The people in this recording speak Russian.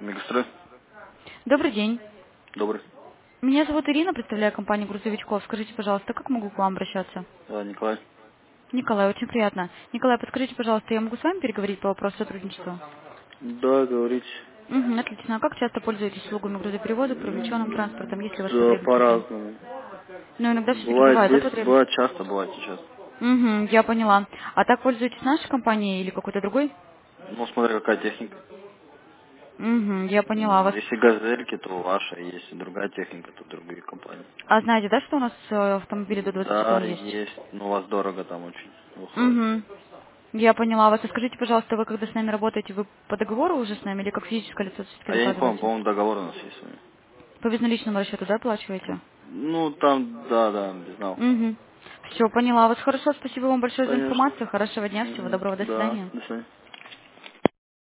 Мегастрой. Добрый день. Добрый. Меня зовут Ирина, представляю компанию «Грузовичков». Скажите, пожалуйста, как могу к вам обращаться? Николай. Николай, очень приятно. Николай, подскажите, пожалуйста, я могу с вами переговорить по вопросу сотрудничества? Да, говорите. Отлично. А как часто пользуетесь услугами грузоперевозок, привлеченным транспортом, есть ли у вас Да, потребность в этом? по-разному. Ну, иногда все-таки Бывает бывает, да, есть, потребность? бывает часто, бывает сейчас. Я поняла. А так пользуетесь нашей компанией или какой-то другой? Ну, смотри, какая техника. Я поняла вас. Если газельки, то ваша, если другая техника, то другие компании. А знаете, да, что у нас автомобили до 20 Да, тонн есть? есть, но у вас дорого там очень выходит. Угу. Я поняла вас. А скажите, пожалуйста, вы когда с нами работаете, вы по договору уже с нами или как физическое лицо все-таки А я не помню, заказываете? по-моему, договор у нас есть с вами. По безналичному расчету, да, оплачиваете? Ну, там, да, не знал. Все, поняла вас. Хорошо, спасибо вам большое за Конечно. информацию. Хорошего дня, всего доброго, до Да, свидания. до свидания.